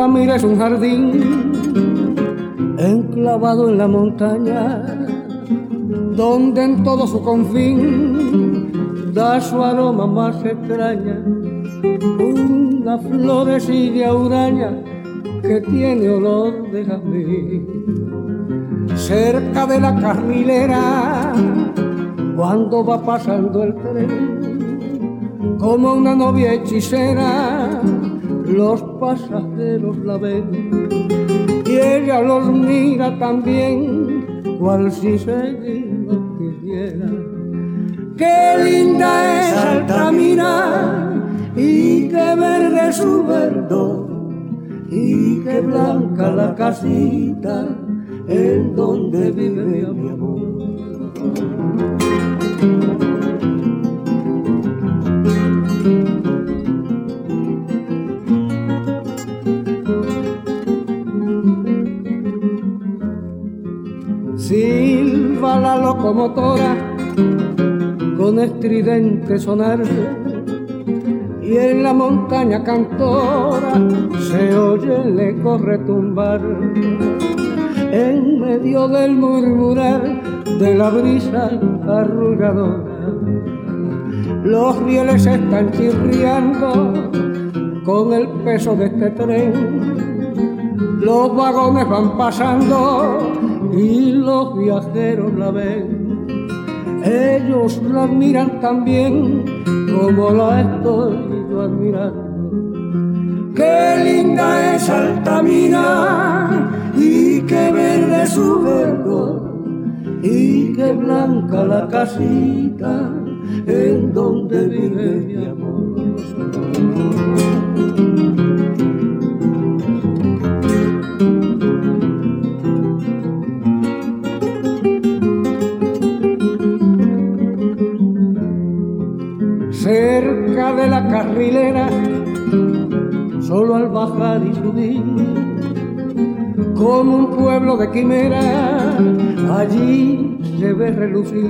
Altamira es un jardín enclavado en la montaña, donde en todo su confín da su aroma más extraña una florecilla huraña que tiene olor de jazmín. Cerca de la carrilera, cuando va pasando el tren, como una novia hechicera, los pasajeros la ven y ella los mira también, cual si se los quisiera. Qué linda es Altamira y qué verde su verdor, y qué blanca la casita en donde vive mi amor. Silba la locomotora con estridente sonar, y en la montaña cantora se oye el eco retumbar. En medio del murmurar de la brisa arrulladora, los rieles están chirriando con el peso de este tren. Los vagones van pasando y los viajeros la ven. Ellos la admiran también como la estoy yo admirando. Qué linda es Altamira y qué verde su verdor, y qué blanca la casita en donde vive mi amor. Cerca de la carrilera, solo al bajar y subir, como un pueblo de quimera, allí se ve relucir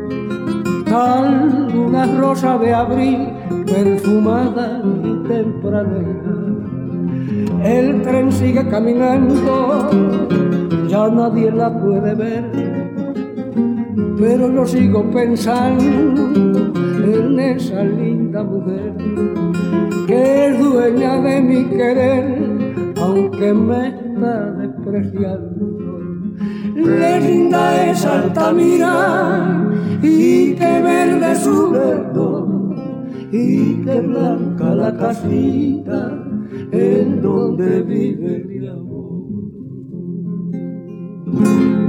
tal una rosa de abril perfumada y tempranera. El tren sigue caminando, ya nadie la puede ver, pero yo sigo pensando en esa linda mujer que es dueña de mi querer, aunque me está despreciando. Qué linda es Altamira y qué verde su verdor, y qué blanca la casita en donde vive mi amor.